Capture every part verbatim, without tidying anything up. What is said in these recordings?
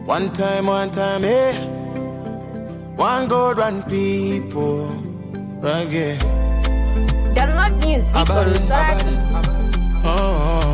One time, one time, eh. One God, one people. Again. Download music on Sorati. Oh.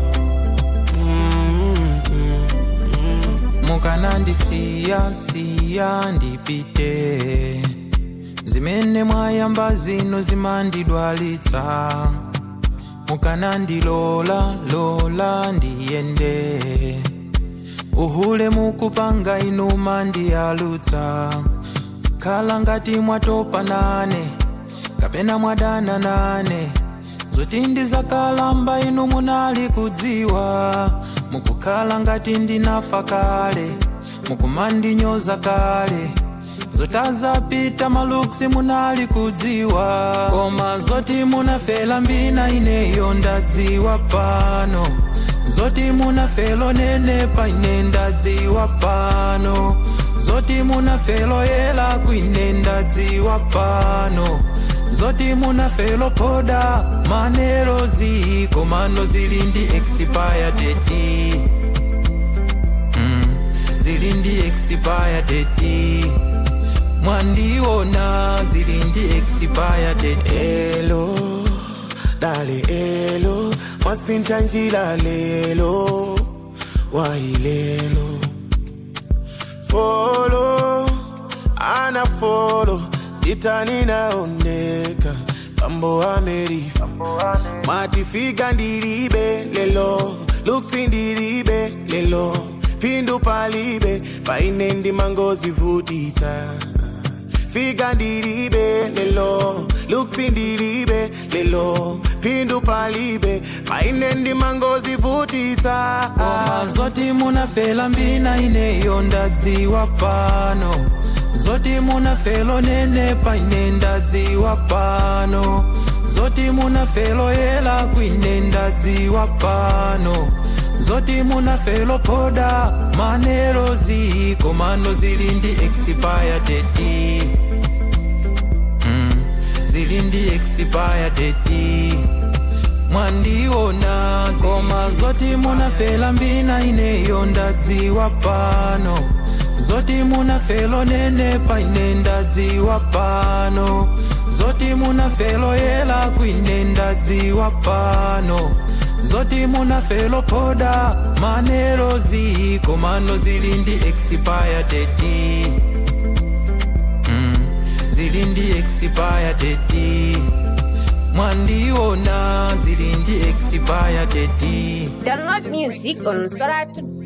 Mukanandi siya siya ndipite zimene mwayamba zino zimandidwalitsa Mukanandi lola lola ndiyende uhule mukupanga inu mandiyalutsa khala ngati mwatopa nane kapena mwadana nane zoti ndizakalamba inu munali kudziwa mukukhala ngati ndinafa kale mukumandinyoza kale zotazapita maluksi munali kudziwa koma zoti munafela mbina ineyo ndadziwa pano zoti munafelo nene pa ine ndadziwa pano zoti munafelo yela kwine ndadziwa pano zoti munafelo poda manero ziko mano zilindi expired date mm. zilindi expired date mwandiona zilindi expired date Elo dale elo masintanjila lelo wailelo follow ana follow Itani naoneka Pambo Amerifa Matifiga ndiribe lelo Luksi ndiribe lelo Pindu palibe Painendi mangozi vutita Figa ndiribe lelo Luksi ndiribe lelo Pindu palibe Painendi mangozi vutita Koma zoti munafela mbina ineyo ndadziwa pano Zoti munafelo nene pa ine ndadziwa pano Zoti munafelo yela kwine ndadziwa pano Zoti munafelo poda manero ziko mano zilindi expired date mm. Zilindi expired date mwandiona koma zoti munafela mbina ineyo ndadziwa pano Zoti munafelo nene pa ine ndadziwa pano Zoti munafelo yela kwine ndadziwa pano Zoti munafelo poda manero ziko mano zilindi expired date mm. Zilindi expired date mwandiona zilindi expired date Download music on Sorati.